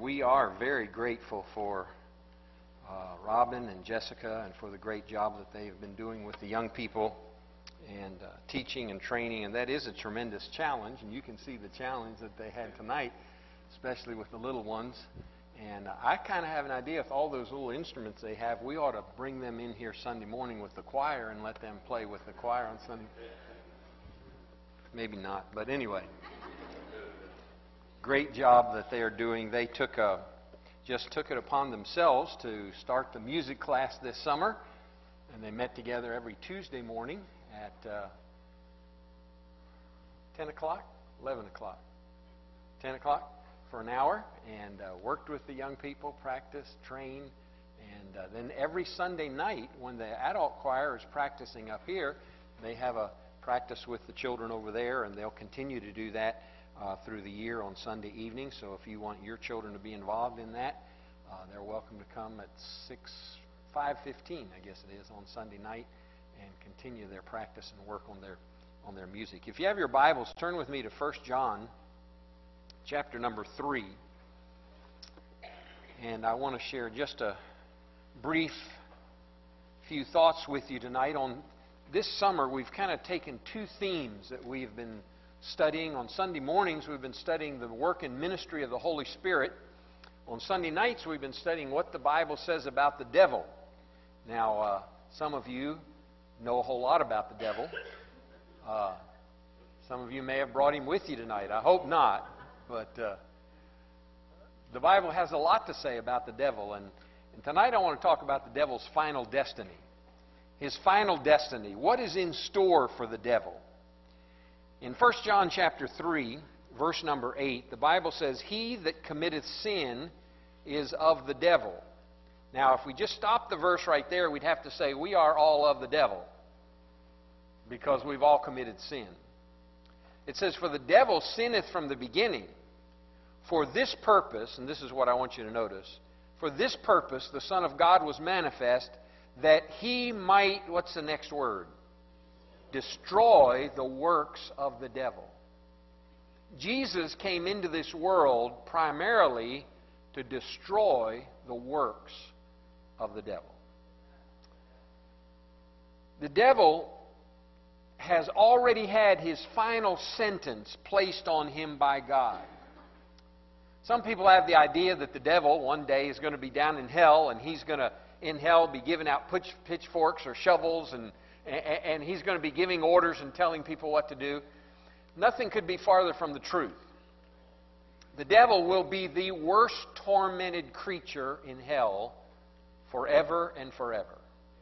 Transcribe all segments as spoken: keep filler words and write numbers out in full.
we are very grateful for uh, Robin and Jessica and for the great job that they have been doing with the young people and uh, teaching and training. And that is a tremendous challenge. And you can see the challenge that they had tonight, especially with the little ones. And uh, I kind of have an idea, if all those little instruments they have, we ought to bring them in here Sunday morning with the choir and let them play with the choir on Sunday. Maybe not, but anyway. Great job that they are doing. They took a, just took it upon themselves to start the music class this summer, and they met together every Tuesday morning at uh, ten o'clock, eleven o'clock, ten o'clock for an hour, and uh, worked with the young people, practiced, trained, and uh, then every Sunday night when the adult choir is practicing up here, they have a practice with the children over there, and they'll continue to do that uh, through the year on Sunday evening. So if you want your children to be involved in that, uh, they're welcome to come at six, five fifteen, I guess it is, on Sunday night, and continue their practice and work on their on their music. If you have your Bibles, turn with me to First John, chapter number three, and I want to share just a brief few thoughts with you tonight on. This summer, we've kind of taken two themes that we've been studying. On Sunday mornings, we've been studying the work and ministry of the Holy Spirit. On Sunday nights, we've been studying what the Bible says about the devil. Now, uh, some of you know a whole lot about the devil. Uh, some of you may have brought him with you tonight. I hope not. But uh, the Bible has a lot to say about the devil. And, and tonight I want to talk about the devil's final destiny. His final destiny. What is in store for the devil? In First John chapter three, verse number eight, the Bible says, "He that committeth sin is of the devil." Now, if we just stop the verse right there, we'd have to say we are all of the devil, because we've all committed sin. It says, "For the devil sinneth from the beginning. For this purpose," and this is what I want you to notice, "for this purpose the Son of God was manifest, that He might," what's the next word? "Destroy the works of the devil." Jesus came into this world primarily to destroy the works of the devil. The devil has already had his final sentence placed on him by God. Some people have the idea that the devil one day is going to be down in hell, and he's going to in hell be giving out pitch, pitchforks or shovels, and, and, and he's going to be giving orders and telling people what to do. Nothing could be farther from the truth. The devil will be the worst tormented creature in hell forever and forever.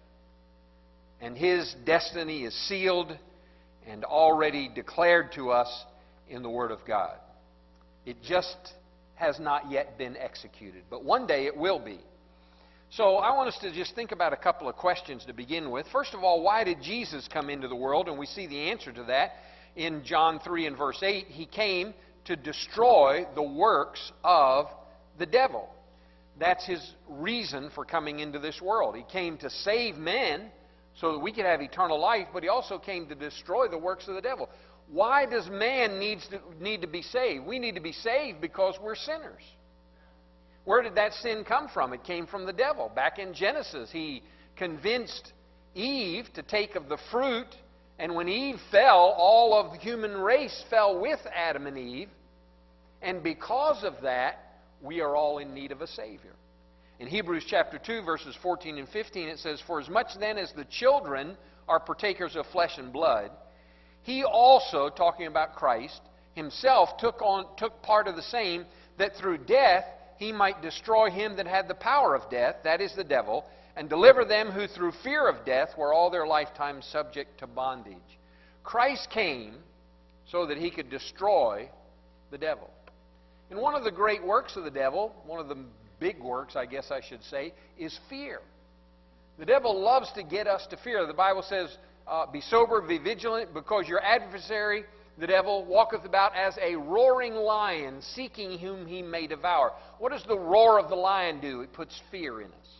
And his destiny is sealed and already declared to us in the Word of God. It just has not yet been executed, but one day it will be. So I want us to just think about a couple of questions to begin with. First of all, why did Jesus come into the world? And we see the answer to that in John three and verse eight. He came to destroy the works of the devil. That's His reason for coming into this world. He came to save men so that we could have eternal life, but He also came to destroy the works of the devil. Why does man needs to, need to be saved? We need to be saved because we're sinners. Where did that sin come from? It came from the devil. Back in Genesis, he convinced Eve to take of the fruit, and when Eve fell, all of the human race fell with Adam and Eve, and because of that, we are all in need of a Savior. In Hebrews chapter two, verses fourteen and fifteen, it says, "For as much then as the children are partakers of flesh and blood, He also," talking about Christ, "Himself took on took part of the same, that through death He might destroy him that had the power of death," that is the devil, "and deliver them who through fear of death were all their lifetime subject to bondage." Christ came so that He could destroy the devil. And one of the great works of the devil, one of the big works, I guess I should say, is fear. The devil loves to get us to fear. The Bible says, uh, "Be sober, be vigilant, because your adversary, the devil, walketh about as a roaring lion, seeking whom he may devour." What does the roar of the lion do? It puts fear in us.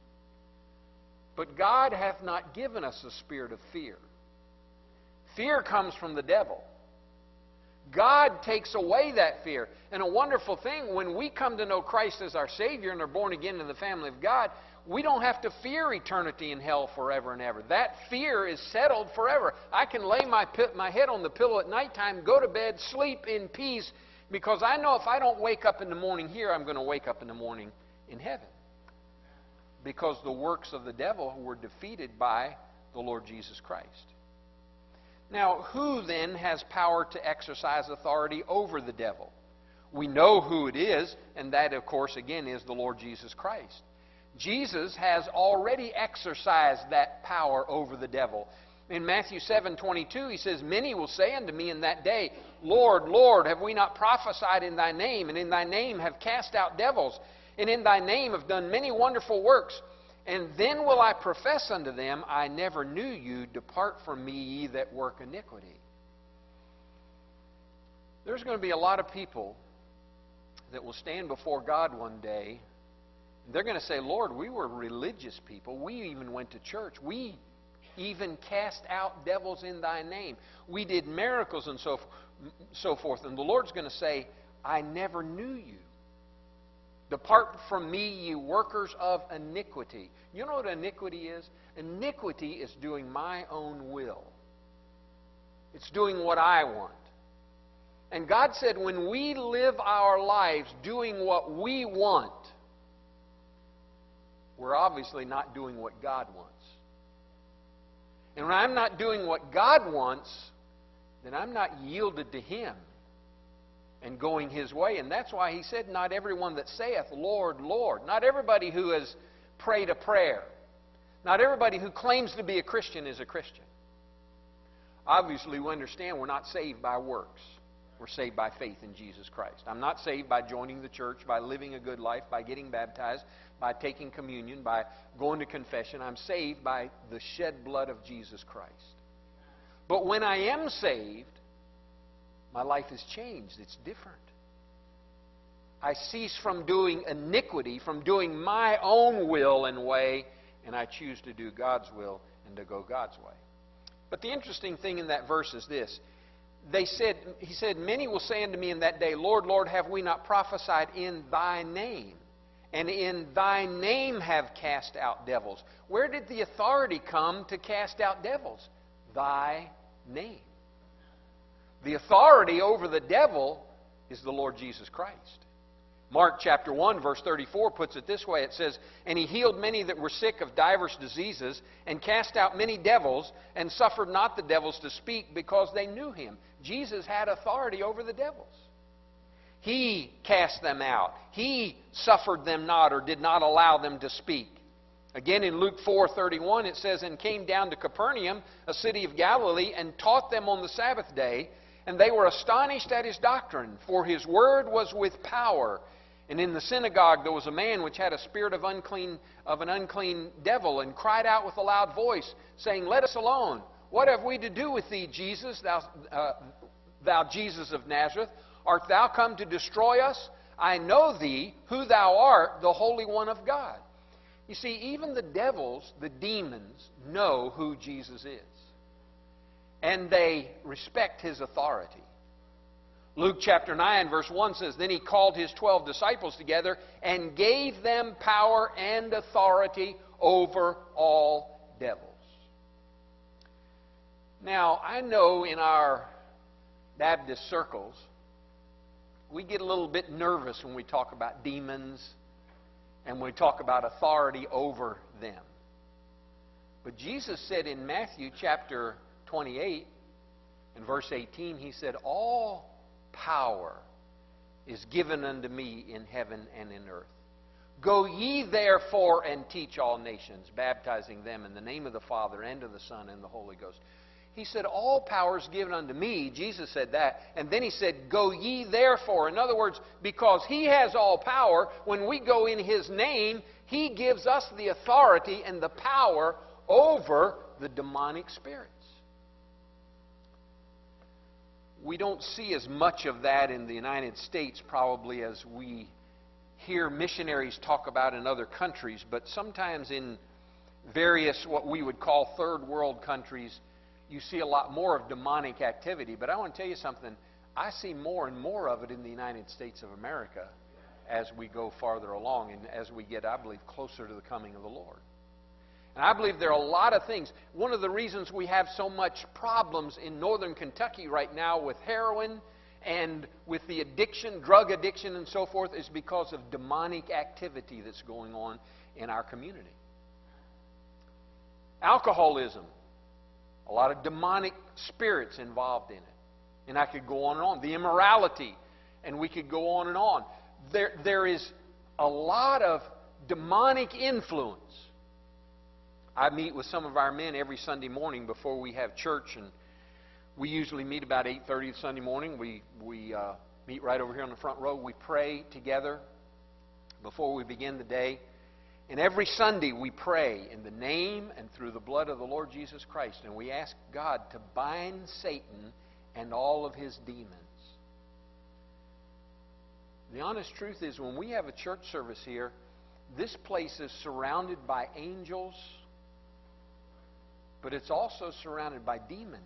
But God hath not given us a spirit of fear. Fear comes from the devil. God takes away that fear. And a wonderful thing, when we come to know Christ as our Savior and are born again in the family of God, we don't have to fear eternity in hell forever and ever. That fear is settled forever. I can lay my, my head on the pillow at nighttime, go to bed, sleep in peace, because I know if I don't wake up in the morning here, I'm going to wake up in the morning in heaven. Because the works of the devil were defeated by the Lord Jesus Christ. Now, who then has power to exercise authority over the devil? We know who it is, and that, of course, again, is the Lord Jesus Christ. Jesus has already exercised that power over the devil. In Matthew seven twenty-two, He says, "Many will say unto me in that day, Lord, Lord, have we not prophesied in Thy name, and in Thy name have cast out devils, and in Thy name have done many wonderful works? And then will I profess unto them, I never knew you. Depart from me, ye that work iniquity." There's going to be a lot of people that will stand before God one day. They're going to say, "Lord, we were religious people. We even went to church. We even cast out devils in Thy name. We did miracles and so, so forth." And the Lord's going to say, "I never knew you. Depart from me, ye workers of iniquity." You know what iniquity is? Iniquity is doing my own will. It's doing what I want. And God said when we live our lives doing what we want, we're obviously not doing what God wants. And when I'm not doing what God wants, then I'm not yielded to Him and going His way. And that's why He said, "Not everyone that saith, Lord, Lord." Not everybody who has prayed a prayer. Not everybody who claims to be a Christian is a Christian. Obviously, we understand we're not saved by works. We're saved by faith in Jesus Christ. I'm not saved by joining the church, by living a good life, by getting baptized, by taking communion, by going to confession. I'm saved by the shed blood of Jesus Christ. But when I am saved, my life has changed. It's different. I cease from doing iniquity, from doing my own will and way, and I choose to do God's will and to go God's way. But the interesting thing in that verse is this. They said, He said, "Many will say unto me in that day, Lord, Lord, have we not prophesied in Thy name? And in Thy name have cast out devils." Where did the authority come to cast out devils? Thy name. The authority over the devil is the Lord Jesus Christ. Mark chapter one, verse thirty-four puts it this way. It says, "And He healed many that were sick of divers diseases, and cast out many devils, and suffered not the devils to speak, because they knew Him." Jesus had authority over the devils. He cast them out. He suffered them not, or did not allow them to speak. Again, in Luke four thirty-one, it says, "And came down to Capernaum, a city of Galilee, and taught them on the Sabbath day. And they were astonished at His doctrine, for His word was with power. And in the synagogue there was a man which had a spirit of unclean of an unclean devil, and cried out with a loud voice, saying, Let us alone. What have we to do with Thee, Jesus, Thou, uh, thou Jesus of Nazareth? Art Thou come to destroy us? I know Thee, who Thou art, the Holy One of God." You see, even the devils, the demons, know who Jesus is. And they respect His authority. Luke chapter nine, verse one says, "Then He called His twelve disciples together and gave them power and authority over all devils." Now, I know in our Baptist circles, we get a little bit nervous when we talk about demons and we talk about authority over them. But Jesus said in Matthew chapter twenty-eight and verse eighteen, He said, "All power is given unto me in heaven and in earth. Go ye therefore and teach all nations, baptizing them in the name of the Father and of the Son and the Holy Ghost." He said, all power is given unto me. Jesus said that. And then He said, "Go ye therefore." In other words, because He has all power, when we go in His name, He gives us the authority and the power over the demonic spirits. We don't see as much of that in the United States probably as we hear missionaries talk about in other countries, but sometimes in various what we would call third world countries, you see a lot more of demonic activity. But I want to tell you something. I see more and more of it in the United States of America as we go farther along and as we get, I believe, closer to the coming of the Lord. And I believe there are a lot of things. One of the reasons we have so much problems in northern Kentucky right now with heroin and with the addiction, drug addiction and so forth, is because of demonic activity that's going on in our community. Alcoholism, a lot of demonic spirits involved in it. And I could go on and on. The immorality, and we could go on and on. There, there is a lot of demonic influence. I meet with some of our men every Sunday morning before we have church, and we usually meet about eight thirty Sunday morning. We, we uh, meet right over here on the front row. We pray together before we begin the day. And every Sunday we pray in the name and through the blood of the Lord Jesus Christ. And we ask God to bind Satan and all of his demons. The honest truth is, when we have a church service here, this place is surrounded by angels, but it's also surrounded by demons.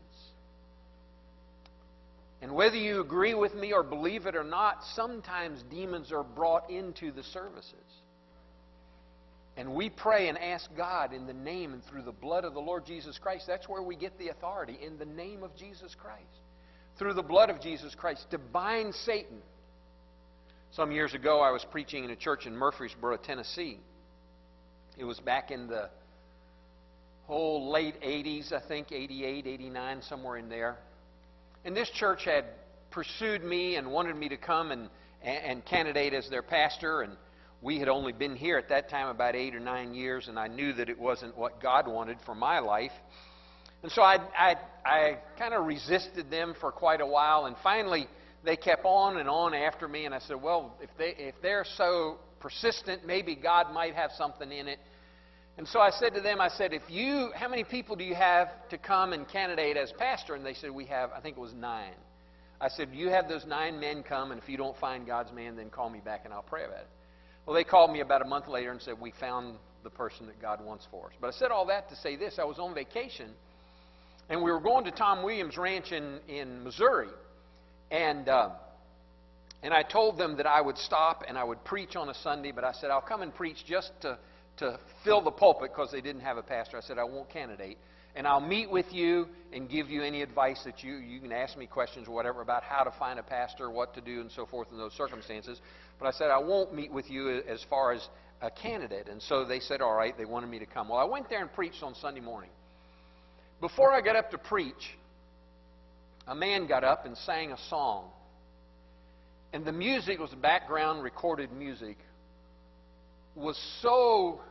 And whether you agree with me or believe it or not, sometimes demons are brought into the services. And we pray and ask God in the name and through the blood of the Lord Jesus Christ. That's where we get the authority, in the name of Jesus Christ. Through the blood of Jesus Christ, to bind Satan. Some years ago, I was preaching in a church in Murfreesboro, Tennessee. It was back in the whole late eighties, I think, eighty-eight, eighty-nine, somewhere in there. And this church had pursued me and wanted me to come and, and candidate as their pastor. And we had only been here at that time about eight or nine years, and I knew that it wasn't what God wanted for my life. And so I, I, I kind of resisted them for quite a while, and finally they kept on and on after me, and I said, well, if, they, if they're so persistent, maybe God might have something in it. And so I said to them, I said, if you, how many people do you have to come and candidate as pastor? And they said, we have, I think it was nine. I said, you have those nine men come, and if you don't find God's man, then call me back and I'll pray about it. Well, they called me about a month later and said, we found the person that God wants for us. But I said all that to say this. I was on vacation, and we were going to Tom Williams Ranch in, in Missouri. And uh, and I told them that I would stop and I would preach on a Sunday, but I said, I'll come and preach just to, to fill the pulpit because they didn't have a pastor. I said, I won't candidate. And I'll meet with you and give you any advice that you, you can ask me questions or whatever about how to find a pastor, what to do, and so forth in those circumstances. But I said, I won't meet with you as far as a candidate. And so they said, all right, they wanted me to come. Well, I went there and preached on Sunday morning. Before I got up to preach, a man got up and sang a song. And the music was background recorded music. Was so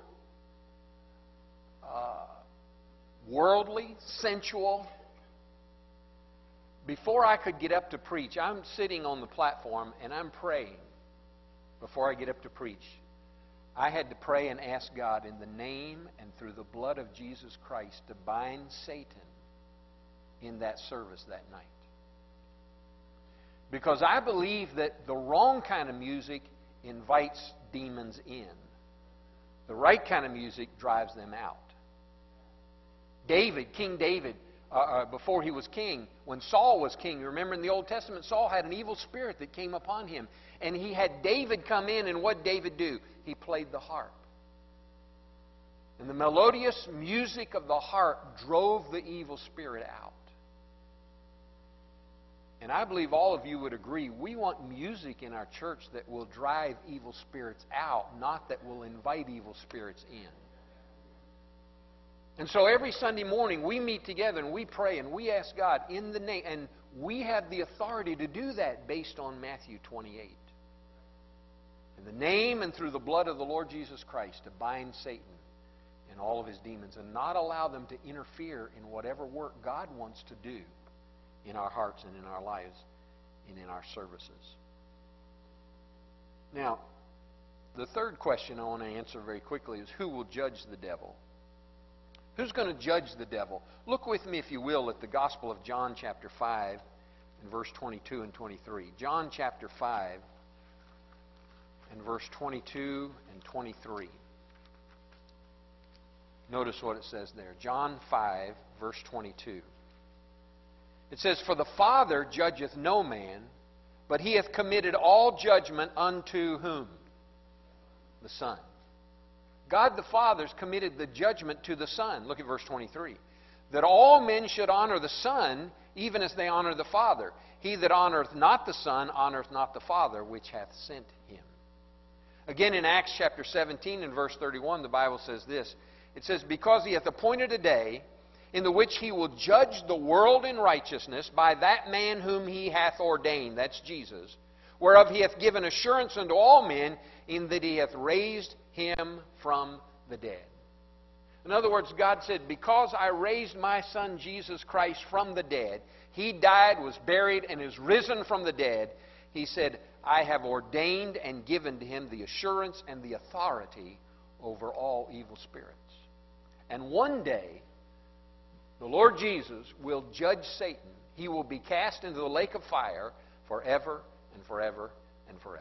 uh, worldly, sensual. Before I could get up to preach, I'm sitting on the platform and I'm praying before I get up to preach. I had to pray and ask God in the name and through the blood of Jesus Christ to bind Satan in that service that night. Because I believe that the wrong kind of music invites demons in. The right kind of music drives them out. David, King David, uh, uh, before he was king, when Saul was king, remember in the Old Testament, Saul had an evil spirit that came upon him. And he had David come in, and what did David do? He played the harp. And the melodious music of the harp drove the evil spirit out. And I believe all of you would agree, we want music in our church that will drive evil spirits out, not that will invite evil spirits in. And so every Sunday morning we meet together and we pray and we ask God in the name, and we have the authority to do that based on Matthew twenty-eight. In the name and through the blood of the Lord Jesus Christ, to bind Satan and all of his demons and not allow them to interfere in whatever work God wants to do in our hearts and in our lives and in our services. Now, the third question I want to answer very quickly is, who will judge the devil? Who's going to judge the devil? Look with me, if you will, at the Gospel of John chapter five and verse twenty-two and twenty-three. John chapter five and verse twenty-two and twenty-three. Notice what it says there. John five, verse twenty-two. It says, "For the Father judgeth no man, but He hath committed all judgment unto" whom? The Son. God the Father's committed the judgment to the Son. Look at verse twenty-three. "That all men should honor the Son, even as they honor the Father. He that honoreth not the Son honoreth not the Father, which hath sent Him." Again, in Acts chapter seventeen and verse thirty-one, the Bible says this. It says, "Because He hath appointed a day in the which He will judge the world in righteousness by that man whom He hath ordained," that's Jesus, "whereof He hath given assurance unto all men, in that He hath raised Him from the dead." In other words, God said, because I raised my Son Jesus Christ from the dead, He died, was buried, and is risen from the dead. He said, I have ordained and given to Him the assurance and the authority over all evil spirits. And one day, the Lord Jesus will judge Satan. He will be cast into the lake of fire forever and forever and forever.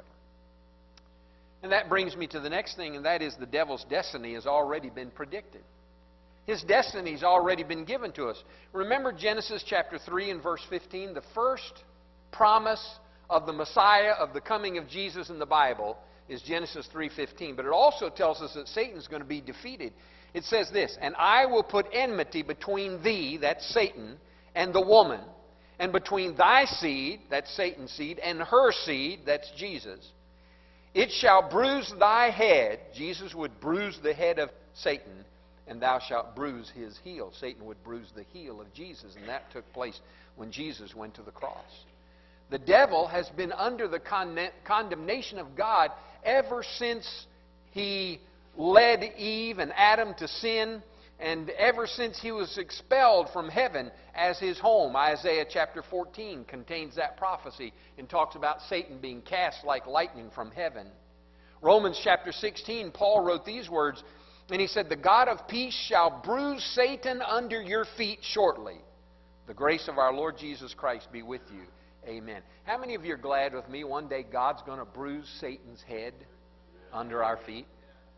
And that brings me to the next thing, and that is the devil's destiny has already been predicted. His destiny has already been given to us. Remember Genesis chapter three and verse fifteen? The first promise of the Messiah, of the coming of Jesus in the Bible, is Genesis three fifteen. But it also tells us that Satan's going to be defeated. It says this, "And I will put enmity between thee," that's Satan, "and the woman, and between thy seed," that's Satan's seed, "and her seed," that's Jesus. "It shall bruise thy head." Jesus would bruise the head of Satan, "and thou shalt bruise his heel." Satan would bruise the heel of Jesus, and that took place when Jesus went to the cross. The devil has been under the condemnation of God ever since he led Eve and Adam to sin, and ever since he was expelled from heaven as his home. Isaiah chapter fourteen contains that prophecy and talks about Satan being cast like lightning from heaven. Romans chapter sixteen, Paul wrote these words, and he said, "The God of peace shall bruise Satan under your feet shortly. The grace of our Lord Jesus Christ be with you. Amen." How many of you are glad with me one day God's going to bruise Satan's head under our feet?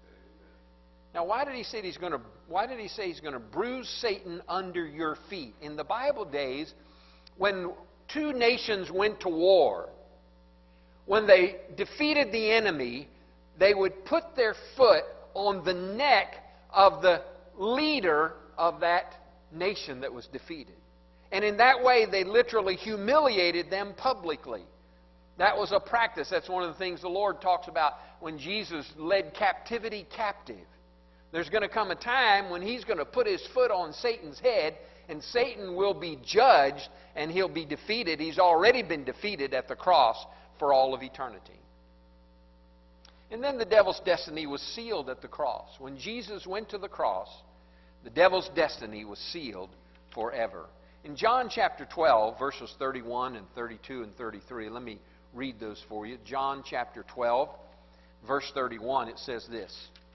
Now, why did he say he's going to why did he say he's going to bruise Satan under your feet? In the Bible days, when two nations went to war, when they defeated the enemy, they would put their foot on the neck of the leader of that nation that was defeated. And in that way, they literally humiliated them publicly. That was a practice. That's one of the things the Lord talks about when Jesus led captivity captive. There's going to come a time when He's going to put His foot on Satan's head, and Satan will be judged, and he'll be defeated. He's already been defeated at the cross for all of eternity. And then the devil's destiny was sealed at the cross. When Jesus went to the cross, the devil's destiny was sealed forever. In John chapter twelve, verses thirty-one and thirty-two and thirty-three, let me read those for you. John chapter twelve, verse thirty-one, it says this.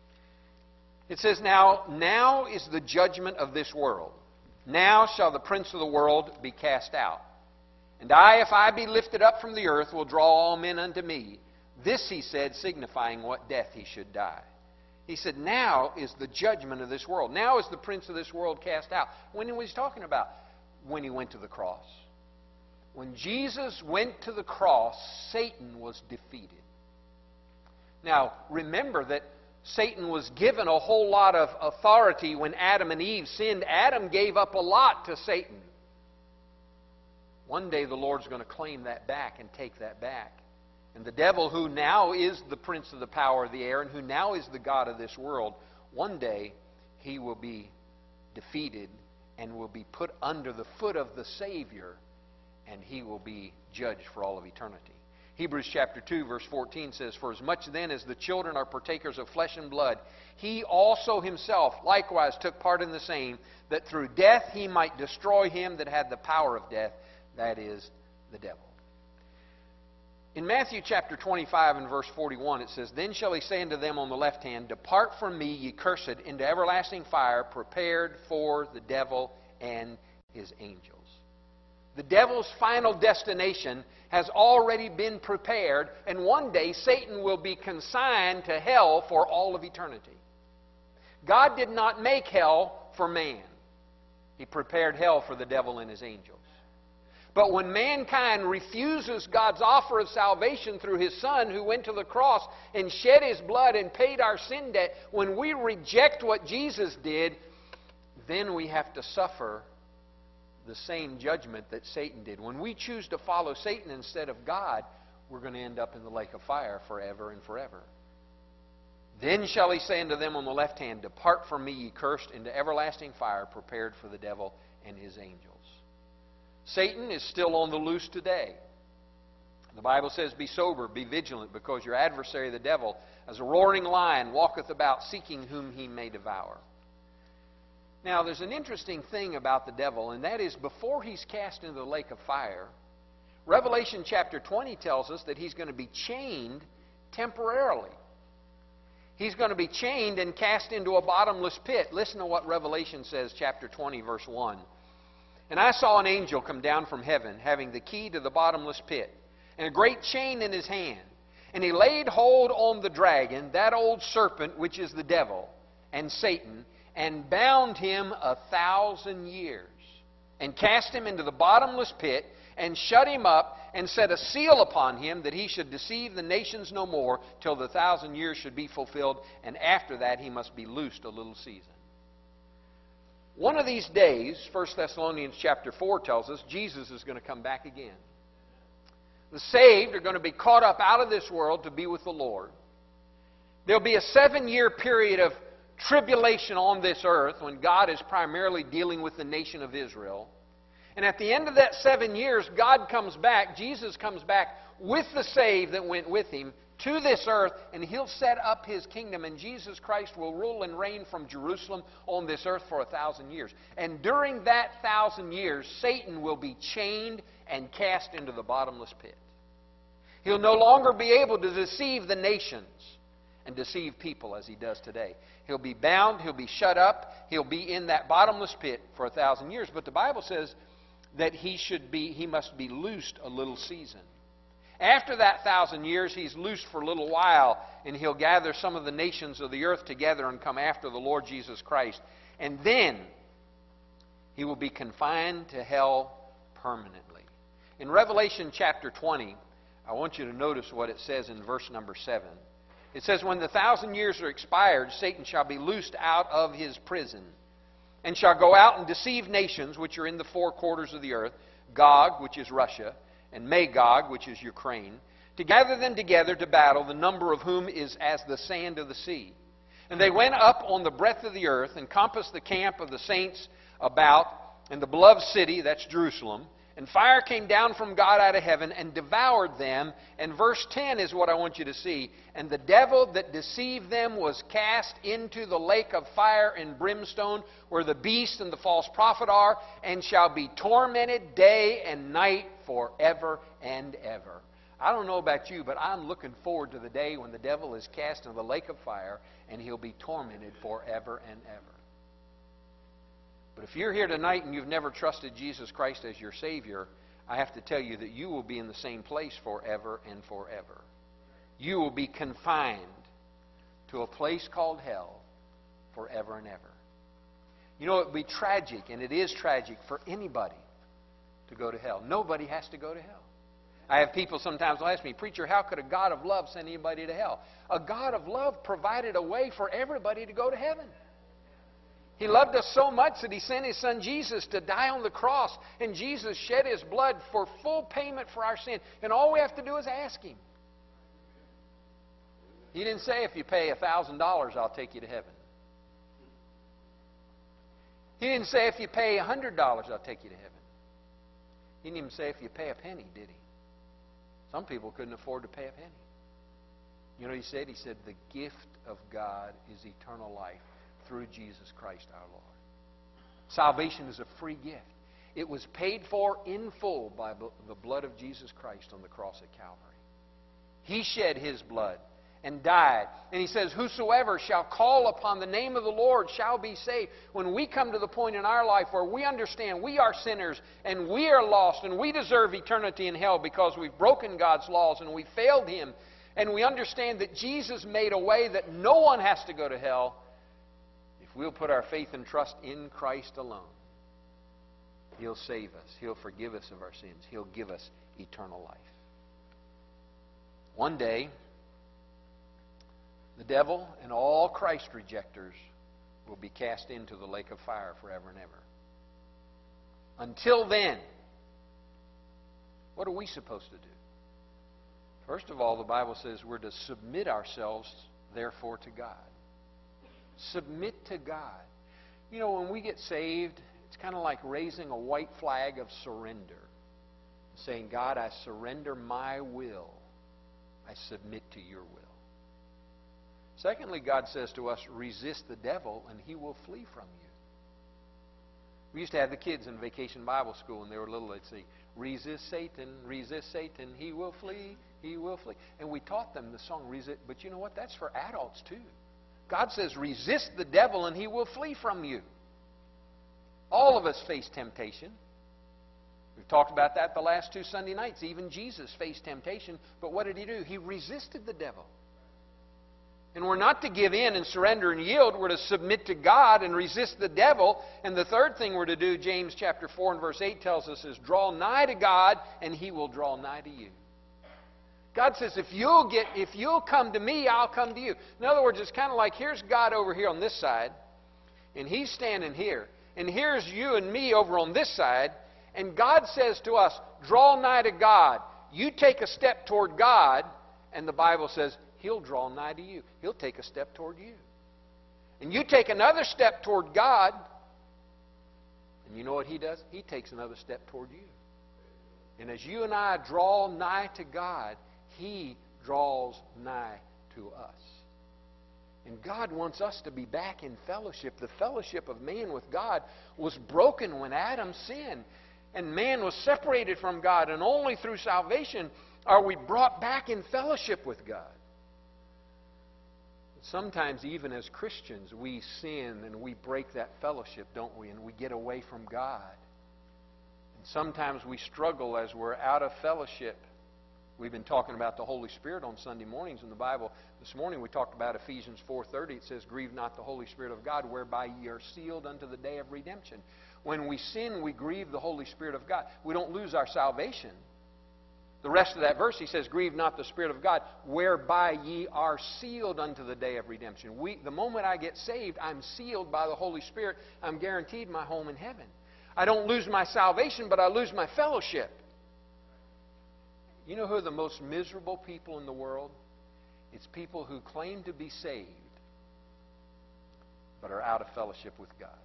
It says, now, now is the judgment of this world. Now shall the prince of the world be cast out. And I, if I be lifted up from the earth, will draw all men unto me. This he said, signifying what death he should die. He said, now is the judgment of this world. Now is the prince of this world cast out. When was he talking about? When he went to the cross. When Jesus went to the cross, Satan was defeated. Now, remember that Satan was given a whole lot of authority when Adam and Eve sinned. Adam gave up a lot to Satan. One day the Lord's going to claim that back and take that back. And the devil, who now is the prince of the power of the air and who now is the god of this world, one day he will be defeated and will be put under the foot of the Savior, and he will be judged for all of eternity. Hebrews chapter two, verse fourteen says, for as much then as the children are partakers of flesh and blood, he also himself likewise took part in the same, that through death he might destroy him that had the power of death, that is, the devil. In Matthew chapter twenty-five and verse forty-one, it says, then shall he say unto them on the left hand, depart from me, ye cursed, into everlasting fire, prepared for the devil and his angels. The devil's final destination has already been prepared, and one day Satan will be consigned to hell for all of eternity. God did not make hell for man. He prepared hell for the devil and his angels. But when mankind refuses God's offer of salvation through His Son who went to the cross and shed His blood and paid our sin debt, when we reject what Jesus did, then we have to suffer the same judgment that Satan did. When we choose to follow Satan instead of God, we're going to end up in the lake of fire forever and forever. Then shall He say unto them on the left hand, Depart from me, ye cursed, into everlasting fire prepared for the devil and his angels. Satan is still on the loose today. The Bible says, Be sober, be vigilant, because your adversary the devil, as a roaring lion, walketh about seeking whom he may devour. Now, there's an interesting thing about the devil, and that is before he's cast into the lake of fire, Revelation chapter twenty tells us that he's going to be chained temporarily. He's going to be chained and cast into a bottomless pit. Listen to what Revelation says, chapter twenty, verse one. And I saw an angel come down from heaven, having the key to the bottomless pit, and a great chain in his hand. And he laid hold on the dragon, that old serpent, which is the devil, and Satan, and bound him a thousand years, and cast him into the bottomless pit, and shut him up, and set a seal upon him, that he should deceive the nations no more, till the thousand years should be fulfilled, and after that he must be loosed a little season. One of these days, First Thessalonians chapter four tells us, Jesus is going to come back again. The saved are going to be caught up out of this world to be with the Lord. There'll be a seven-year period of tribulation on this earth when God is primarily dealing with the nation of Israel. And at the end of that seven years, God comes back, Jesus comes back with the saved that went with Him to this earth, and He'll set up His kingdom, and Jesus Christ will rule and reign from Jerusalem on this earth for a thousand years. And during that thousand years, Satan will be chained and cast into the bottomless pit. He'll no longer be able to deceive the nations and deceive people as he does today. He'll be bound, he'll be shut up, he'll be in that bottomless pit for a thousand years. But the Bible says that he should be, he must be loosed a little season. After that thousand years, he's loosed for a little while, and he'll gather some of the nations of the earth together and come after the Lord Jesus Christ. And then he will be confined to hell permanently. In Revelation chapter twenty, I want you to notice what it says in verse number seven. It says, When the thousand years are expired, Satan shall be loosed out of his prison, and shall go out and deceive nations which are in the four quarters of the earth, Gog, which is Russia, and Magog, which is Ukraine, to gather them together to battle, the number of whom is as the sand of the sea. And they went up on the breadth of the earth, and compassed the camp of the saints about, and the beloved city, that's Jerusalem. And fire came down from God out of heaven and devoured them. And verse ten is what I want you to see. And the devil that deceived them was cast into the lake of fire and brimstone, where the beast and the false prophet are, and shall be tormented day and night forever and ever. I don't know about you, but I'm looking forward to the day when the devil is cast into the lake of fire and he'll be tormented forever and ever. But if you're here tonight and you've never trusted Jesus Christ as your Savior, I have to tell you that you will be in the same place forever and forever. You will be confined to a place called hell forever and ever. You know, it would be tragic, and it is tragic, for anybody to go to hell. Nobody has to go to hell. I have people sometimes will ask me, Preacher, how could a God of love send anybody to hell? A God of love provided a way for everybody to go to heaven. He loved us so much that He sent His Son Jesus to die on the cross. And Jesus shed His blood for full payment for our sin. And all we have to do is ask Him. He didn't say, if you pay a thousand dollars, I'll take you to heaven. He didn't say, if you pay a hundred dollars, I'll take you to heaven. He didn't even say, if you pay a penny, did He? Some people couldn't afford to pay a penny. You know what He said? He said, the gift of God is eternal life through Jesus Christ our Lord. Salvation is a free gift. It was paid for in full by the blood of Jesus Christ on the cross at Calvary. He shed His blood and died. And He says, whosoever shall call upon the name of the Lord shall be saved. When we come to the point in our life where we understand we are sinners and we are lost and we deserve eternity in hell because we've broken God's laws and we failed Him, and we understand that Jesus made a way that no one has to go to hell, we'll put our faith and trust in Christ alone. He'll save us. He'll forgive us of our sins. He'll give us eternal life. One day, the devil and all Christ rejectors will be cast into the lake of fire forever and ever. Until then, what are we supposed to do? First of all, the Bible says we're to submit ourselves, therefore, to God. Submit to God. You know, when we get saved, it's kind of like raising a white flag of surrender. Saying, God, I surrender my will. I submit to your will. Secondly, God says to us, resist the devil and he will flee from you. We used to have the kids in Vacation Bible School when they were little. They'd say, resist Satan, resist Satan, he will flee, he will flee. And we taught them the song, resist. But you know what? That's for adults too. God says, resist the devil and he will flee from you. All of us face temptation. We've talked about that the last two Sunday nights. Even Jesus faced temptation. But what did he do? He resisted the devil. And we're not to give in and surrender and yield. We're to submit to God and resist the devil. And the third thing we're to do, James chapter four and verse eight tells us, is draw nigh to God and he will draw nigh to you. God says, if you'll get, if you'll come to me, I'll come to you. In other words, it's kind of like, here's God over here on this side, and he's standing here. And here's you and me over on this side. And God says to us, draw nigh to God. You take a step toward God, and the Bible says, he'll draw nigh to you. He'll take a step toward you. And you take another step toward God, and you know what he does? He takes another step toward you. And as you and I draw nigh to God, he draws nigh to us. And God wants us to be back in fellowship. The fellowship of man with God was broken when Adam sinned. And man was separated from God. And only through salvation are we brought back in fellowship with God. Sometimes even as Christians, we sin and we break that fellowship, don't we? And we get away from God. And sometimes we struggle as we're out of fellowship. We've been talking about the Holy Spirit on Sunday mornings in the Bible. This morning we talked about Ephesians four thirty. It says, grieve not the Holy Spirit of God, whereby ye are sealed unto the day of redemption. When we sin, we grieve the Holy Spirit of God. We don't lose our salvation. The rest of that verse, he says, grieve not the Spirit of God, whereby ye are sealed unto the day of redemption. We, the moment I get saved, I'm sealed by the Holy Spirit. I'm guaranteed my home in heaven. I don't lose my salvation, but I lose my fellowship. You know who are the most miserable people in the world? It's people who claim to be saved, but are out of fellowship with God.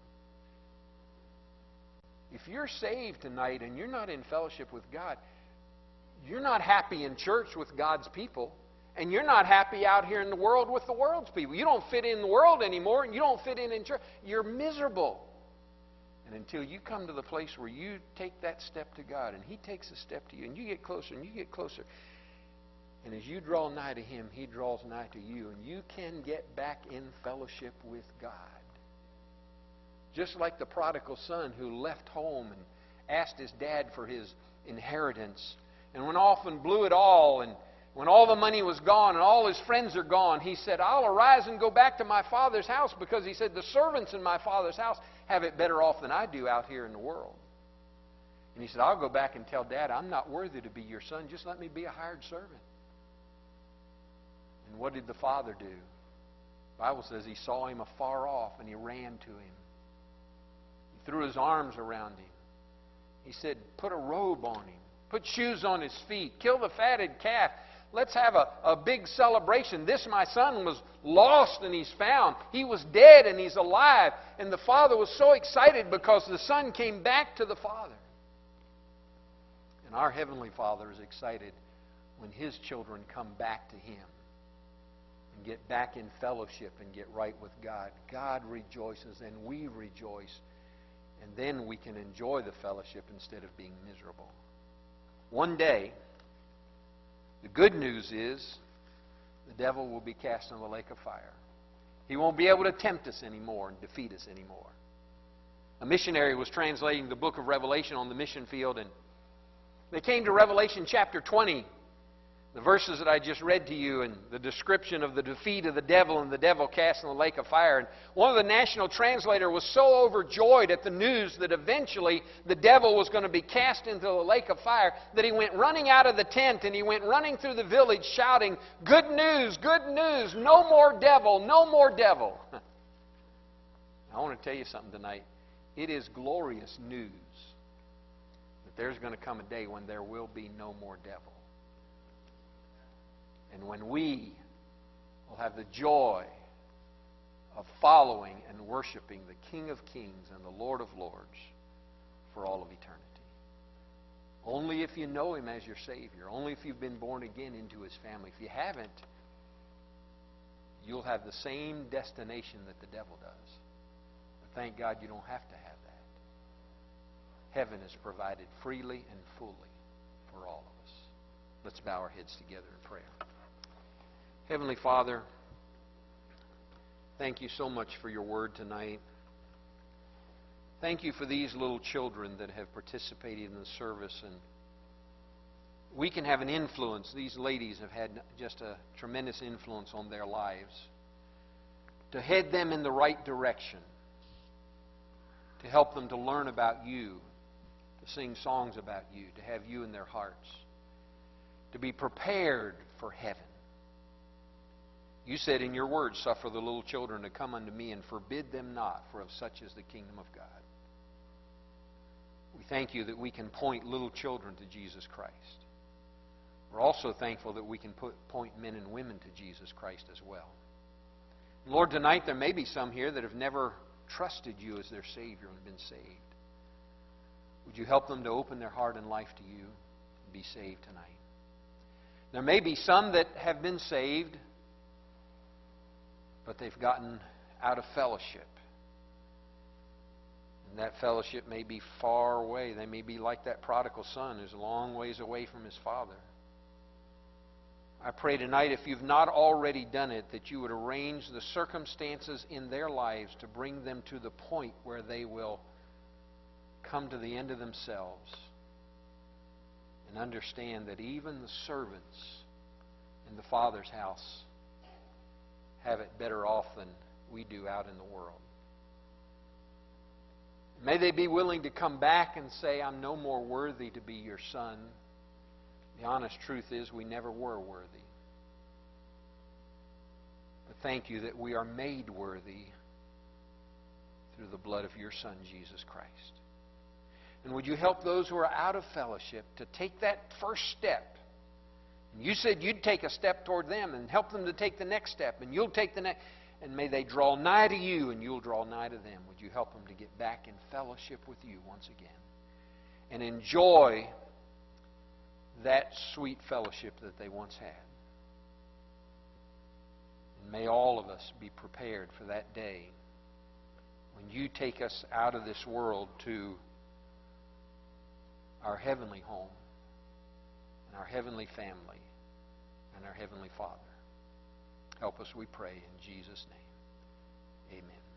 If you're saved tonight and you're not in fellowship with God, you're not happy in church with God's people, and you're not happy out here in the world with the world's people. You don't fit in the world anymore, and you don't fit in in church. You're miserable. And until you come to the place where you take that step to God, and he takes a step to you, and you get closer, and you get closer, and as you draw nigh to him, he draws nigh to you, and you can get back in fellowship with God. Just like the prodigal son who left home and asked his dad for his inheritance, and went off and blew it all, and when all the money was gone and all his friends are gone, he said, I'll arise and go back to my father's house, because he said, the servants in my father's house have it better off than I do out here in the world. And he said, I'll go back and tell Dad, I'm not worthy to be your son. Just let me be a hired servant. And what did the father do? The Bible says he saw him afar off and he ran to him. He threw his arms around him. He said, put a robe on him. Put shoes on his feet. Kill the fatted calf. Let's have a, a big celebration. This my son was lost and he's found. He was dead and he's alive. And the father was so excited because the son came back to the father. And our Heavenly Father is excited when his children come back to him and get back in fellowship and get right with God. God rejoices and we rejoice. And then we can enjoy the fellowship instead of being miserable. One day, the good news is the devil will be cast in the lake of fire. He won't be able to tempt us anymore and defeat us anymore. A missionary was translating the book of Revelation on the mission field, and they came to Revelation chapter twenty. The verses that I just read to you and the description of the defeat of the devil and the devil cast in the lake of fire. And one of the National Translator was so overjoyed at the news that eventually the devil was going to be cast into the lake of fire that he went running out of the tent and he went running through the village shouting, "Good news, good news, no more devil, no more devil." I want to tell you something tonight. It is glorious news that there's going to come a day when there will be no more devil. And when we will have the joy of following and worshiping the King of Kings and the Lord of Lords for all of eternity. Only if you know Him as your Savior. Only if you've been born again into His family. If you haven't, you'll have the same destination that the devil does. But thank God you don't have to have that. Heaven is provided freely and fully for all of us. Let's bow our heads together in prayer. Heavenly Father, thank you so much for your word tonight. Thank you for these little children that have participated in the service. And we can have an influence. These ladies have had just a tremendous influence on their lives to head them in the right direction, to help them to learn about you, to sing songs about you, to have you in their hearts, to be prepared for heaven. You said in your word, "Suffer the little children to come unto me and forbid them not, for of such is the kingdom of God." We thank you that we can point little children to Jesus Christ. We're also thankful that we can put, point men and women to Jesus Christ as well. Lord, tonight there may be some here that have never trusted you as their Savior and been saved. Would you help them to open their heart and life to you and be saved tonight? There may be some that have been saved, but they've gotten out of fellowship. And that fellowship may be far away. They may be like that prodigal son who's a long ways away from his father. I pray tonight, if you've not already done it, that you would arrange the circumstances in their lives to bring them to the point where they will come to the end of themselves and understand that even the servants in the Father's house have it better off than we do out in the world. May they be willing to come back and say, "I'm no more worthy to be your son." The honest truth is we never were worthy. But thank you that we are made worthy through the blood of your Son, Jesus Christ. And would you help those who are out of fellowship to take that first step? And you said you'd take a step toward them and help them to take the next step, and you'll take the next. And may they draw nigh to you and you'll draw nigh to them. Would you help them to get back in fellowship with you once again and enjoy that sweet fellowship that they once had? And may all of us be prepared for that day when you take us out of this world to our heavenly home and our heavenly family and our heavenly Father. Help us, we pray, in Jesus' name. Amen.